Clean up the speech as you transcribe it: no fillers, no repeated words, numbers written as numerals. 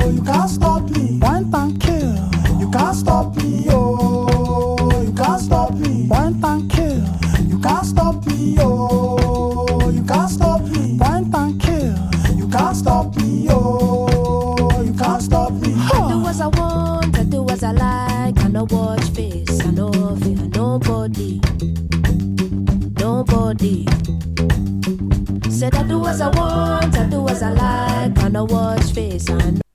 you can't stop me. Point and kill, you can't stop me. Oh, you can't stop me. Point and kill, you can't stop me. Oh, you can't stop me. Point and kill, you can't stop me. Oh, you can't stop me. I do as I want, I do as I like. I no watch face, I no fear nobody. Nobody. Said I do as I want, I do as I like. I no watch face, I